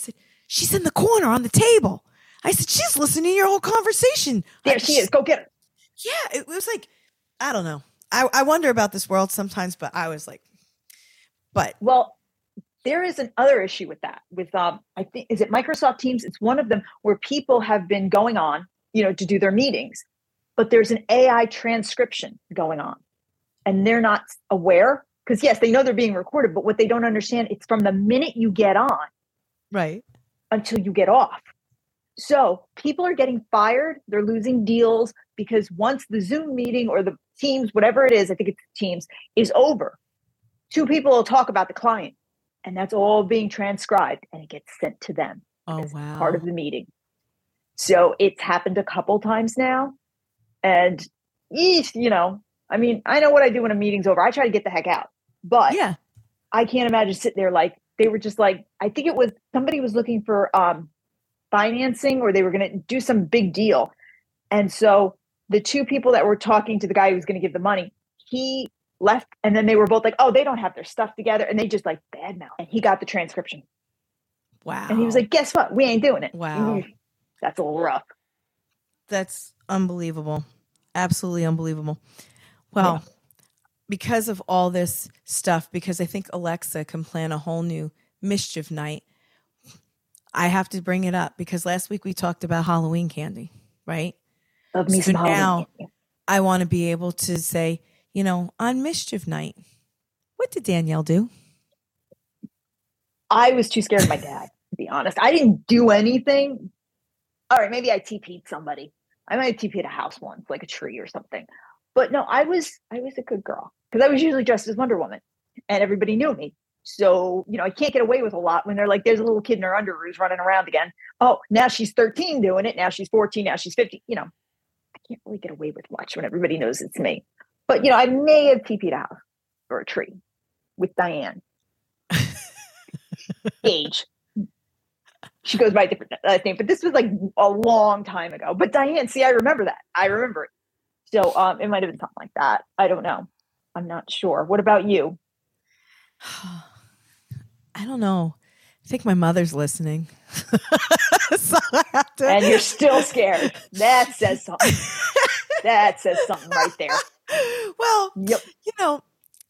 she's in the corner on the table. I said, she's listening to your whole conversation. There she is. Go get her. Yeah, it was like, I don't know. I wonder about this world sometimes, but I was like, well, there is another issue with that. With I think, is it Microsoft Teams? It's one of them where people have been going on, to do their meetings, but there's an AI transcription going on, and they're not aware because yes, they know they're being recorded, but what they don't understand, it's from the minute you get on, right, until you get off. So people are getting fired. They're losing deals because once the Zoom meeting or the Teams, whatever it is, I think it's Teams, is over, two people will talk about the client, and that's all being transcribed and it gets sent to them. Oh, wow. Part of the meeting. So it's happened a couple times now. And, I mean, I know what I do when a meeting's over. I try to get the heck out. But yeah, I can't imagine sitting there like, they were just like, I think it was, somebody was looking for financing or they were going to do some big deal. And so the two people that were talking to the guy who was going to give the money, he left, and then they were both like, oh, they don't have their stuff together, and they just like badmouth. And he got the transcription. Wow. And he was like, guess what? We ain't doing it. Wow. That's a little rough. That's unbelievable. Absolutely unbelievable. Well, because of all this stuff, because I think Alexa can plan a whole new mischief night, I have to bring it up because last week we talked about Halloween candy, right? Love me some Halloween candy. I want to be able to say, on mischief night, what did Danielle do? I was too scared of my dad, to be honest. I didn't do anything. All right, maybe I TP'd somebody. I might have TP'd a house once, like a tree or something. But no, I was a good girl because I was usually dressed as Wonder Woman and everybody knew me. So, I can't get away with a lot when they're like, there's a little kid in her underoos running around again. Oh, now she's 13 doing it. Now she's 14. Now she's 50. I can't really get away with much when everybody knows it's me. But, I may have TP'd a house or a tree with Diane. Age. She goes by a different name, but this was like a long time ago. But Diane, see, I remember that. I remember it. So it might have been something like that. I don't know. I'm not sure. What about you? I don't know. I think my mother's listening. So and you're still scared. That says something. That says something right there. Well, yep.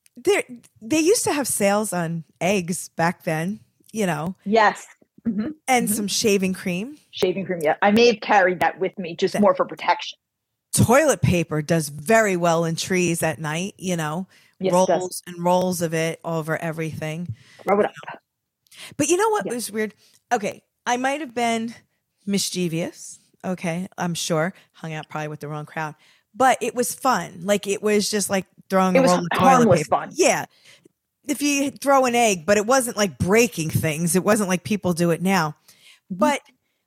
They used to have sales on eggs back then, Yes. Mm-hmm. And some shaving cream. Shaving cream, yeah. I may have carried that with me just more for protection. Toilet paper does very well in trees at night, yes, rolls and rolls of it over everything. Rub it up. But you know what was weird? Okay, I might have been mischievous. Okay, I'm sure. Hung out probably with the wrong crowd. But it was fun. Like, it was just like throwing a roll of toilet paper. Fun. Yeah. If you throw an egg, but it wasn't like breaking things. It wasn't like people do it now. But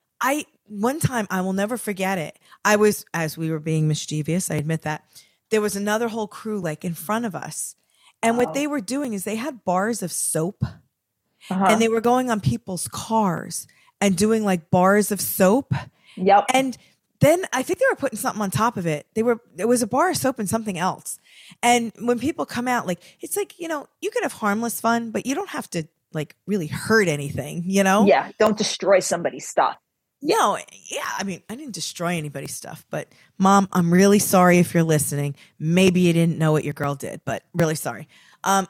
one time, I will never forget it. As we were being mischievous, I admit that, there was another whole crew like in front of us. And what they were doing is they had bars of soap and they were going on people's cars and doing like bars of soap. Yep. And then I think they were putting something on top of it. It was a bar of soap and something else. And when people come out, like, it's like, you could have harmless fun, but you don't have to like really hurt anything, Yeah. Don't destroy somebody's stuff. No. Yeah. I mean, I didn't destroy anybody's stuff, but Mom, I'm really sorry if you're listening. Maybe you didn't know what your girl did, but really sorry. And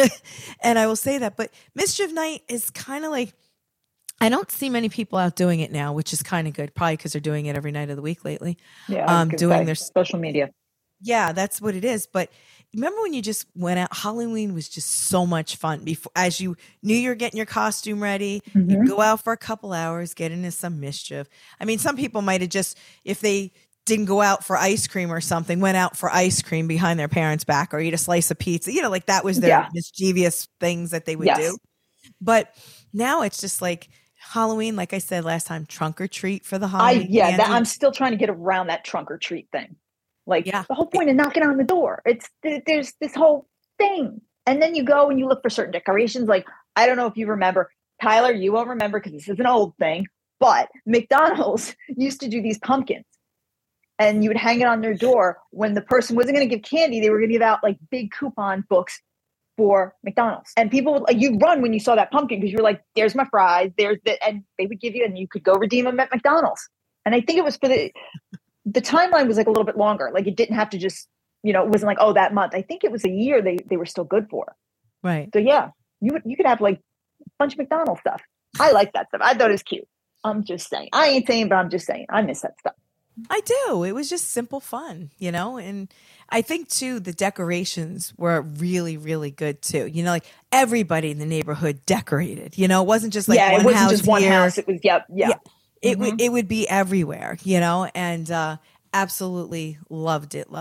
I will say that, but Mischief Night is kind of like, I don't see many people out doing it now, which is kind of good, probably because they're doing it every night of the week lately. Yeah, doing their social media. Yeah, that's what it is. But remember when you just went out? Halloween was just so much fun. Before, as you knew you're getting your costume ready, you go out for a couple hours, get into some mischief. I mean, some people might have just, if they didn't go out for ice cream or something, went out for ice cream behind their parents' back or eat a slice of pizza. Like that was their mischievous things that they would do. But now it's just like Halloween, like I said last time, trunk or treat for the Halloween. I'm still trying to get around that trunk or treat thing. Like the whole point of knocking on the door, there's this whole thing. And then you go and you look for certain decorations. Like, I don't know if you remember, Tyler, you won't remember because this is an old thing, but McDonald's used to do these pumpkins and you would hang it on their door. When the person wasn't going to give candy, they were going to give out like big coupon books for McDonald's. And people would, like, you run when you saw that pumpkin because you were like, there's my fries, and they would give you, and you could go redeem them at McDonald's. And I think it was for the timeline was like a little bit longer. Like it didn't have to just, it wasn't like, oh, that month. I think it was a year they were still good for. Right. So yeah, you could have like a bunch of McDonald's stuff. I like that stuff. I thought it was cute. I'm just saying. I ain't saying, but I'm just saying. I miss that stuff. I do. It was just simple fun, and I think too, the decorations were really, really good too. Like everybody in the neighborhood decorated, it wasn't just like it wasn't just one house. It was, yeah. It would be everywhere, and absolutely loved it.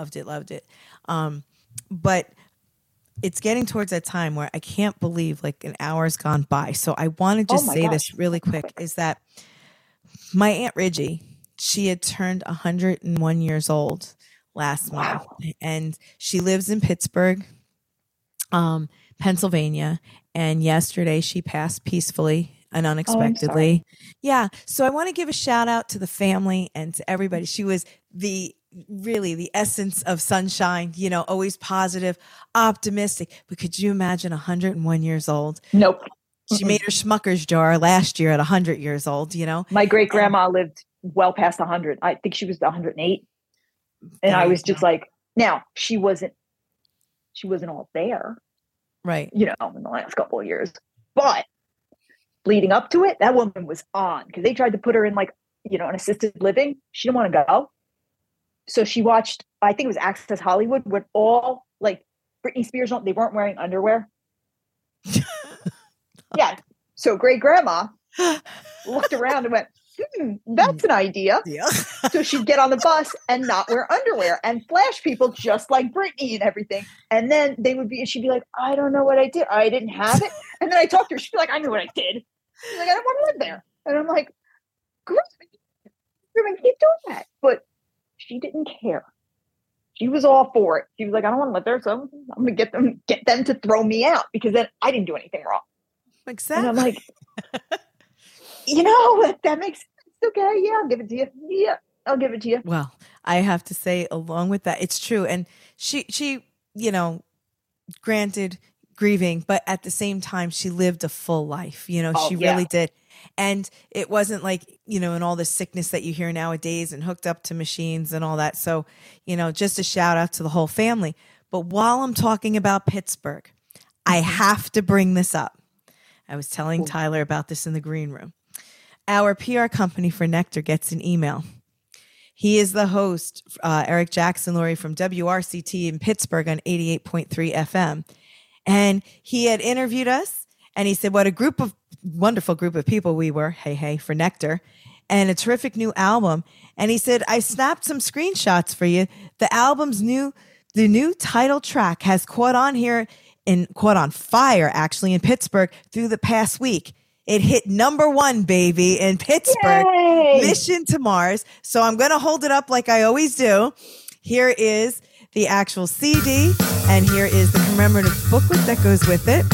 But it's getting towards that time where I can't believe like an hour's gone by. So I want to just say this really quick is that my Aunt Ridgie, she had turned 101 years old last month, and she lives in Pittsburgh, Pennsylvania. And yesterday she passed peacefully and unexpectedly. Yeah. So I want to give a shout out to the family and to everybody. She was really the essence of sunshine, always positive, optimistic. But could you imagine 101 years old? Nope. She made her Schmucker's jar last year at 100 years old, My great grandma lived well past 100. I think she was 108. And I was just like, now she wasn't all there. Right. In the last couple of years, but leading up to it, that woman was on because they tried to put her in like, an assisted living. She didn't want to go. So she watched, I think it was Access Hollywood, with all like Britney Spears, they weren't wearing underwear. Yeah. So great grandma looked around and went, that's an idea. Yeah. So she'd get on the bus and not wear underwear and flash people just like Britney and everything. And then she'd be like, I don't know what I did. I didn't have it. And then I talked to her. She'd be like, I knew what I did. She's like, I don't want to live there. And I'm like, keep doing that. But she didn't care. She was all for it. She was like, I don't want to live there, so I'm going to get them to throw me out because then I didn't do anything wrong. Exactly. And I'm like, that makes sense. Okay, yeah, I'll give it to you. Yeah, I'll give it to you. Well, I have to say, along with that, it's true. And she, granted grieving, but at the same time, she lived a full life. She really did. And it wasn't like, in all the sickness that you hear nowadays and hooked up to machines and all that. So, just a shout out to the whole family. But while I'm talking about Pittsburgh, I have to bring this up. I was telling Tyler about this in the green room. Our PR company for Nectar gets an email. He is the host, Eric Jackson Lurie from WRCT in Pittsburgh on 88.3 FM. And he had interviewed us and he said, what a wonderful group of people we were. Hey, for Nectar, and a terrific new album. And he said, I snapped some screenshots for you. The album's the new title track has caught on fire actually in Pittsburgh through the past week. It hit #1, baby, in Pittsburgh. Yay! Mission to Mars. So I'm going to hold it up like I always do. Here is the actual CD, and here is the commemorative booklet that goes with it.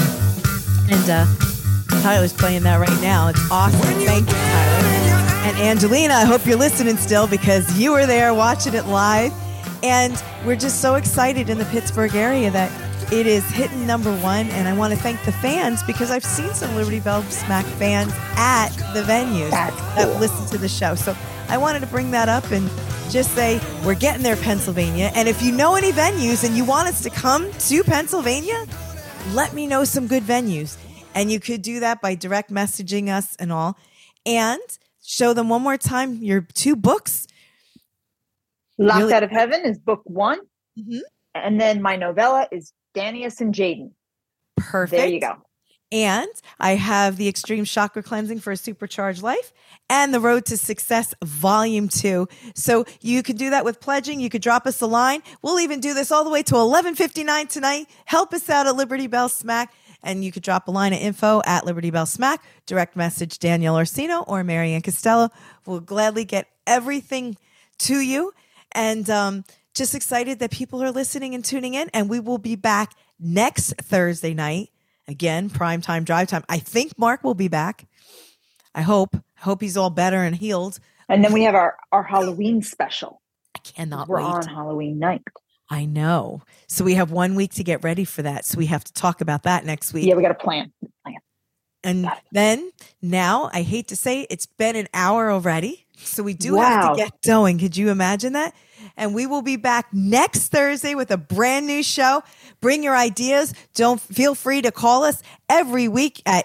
And Tyler's playing that right now. It's awesome. Thank you, Tyler. And Angelina, I hope you're listening still because you were there watching it live. And we're just so excited in the Pittsburgh area that it is hitting #1, and I want to thank the fans because I've seen some Liberty Bell Smack fans at the venues that listen to the show. So I wanted to bring that up and just say we're getting there, Pennsylvania. And if you know any venues and you want us to come to Pennsylvania, let me know some good venues. And you could do that by direct messaging us and all. And show them one more time your 2 books. Locked Out of Heaven is book 1. Mm-hmm. And then my novella is Danius and Jaden. Perfect. There you go. And I have the Extreme Chakra Cleansing for a Supercharged Life and the Road to Success Volume 2. So you could do that with pledging. You could drop us a line. We'll even do this all the way to 11:59 tonight. Help us out at Liberty Bell Smack. And you could drop a line at info@Liberty Bell Smack. Direct message Danielle Orsino or Marianne Costello. We'll gladly get everything to you. And just excited that people are listening and tuning in. And we will be back next Thursday night. Again, primetime, drive time. I think Mark will be back. I hope he's all better and healed. And then we have our Halloween special. I cannot wait. We're on Halloween night. I know. So we have 1 week to get ready for that. So we have to talk about that next week. Yeah, we got a plan. And then now, I hate to say it's been an hour already. So we do have to get going. Could you imagine that? And we will be back next Thursday with a brand new show. Bring your ideas. Feel free to call us every week at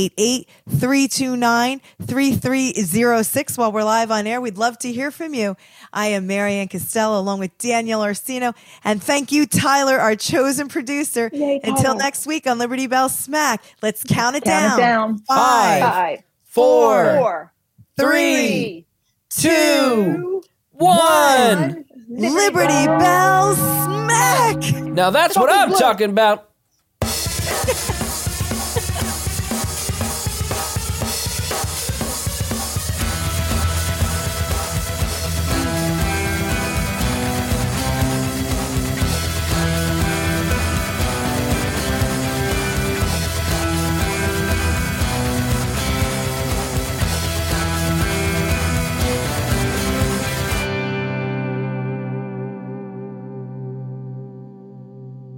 888-329-3306 while we're live on air. We'd love to hear from you. I am Marianne Costello along with Danielle Orsino. And thank you, Tyler, our chosen producer. Yay, until next week on Liberty Bell Smack. Let's count it down. 5, 4, 3, 2, 1. Liberty Bell Smack. Now that's what I'm talking about.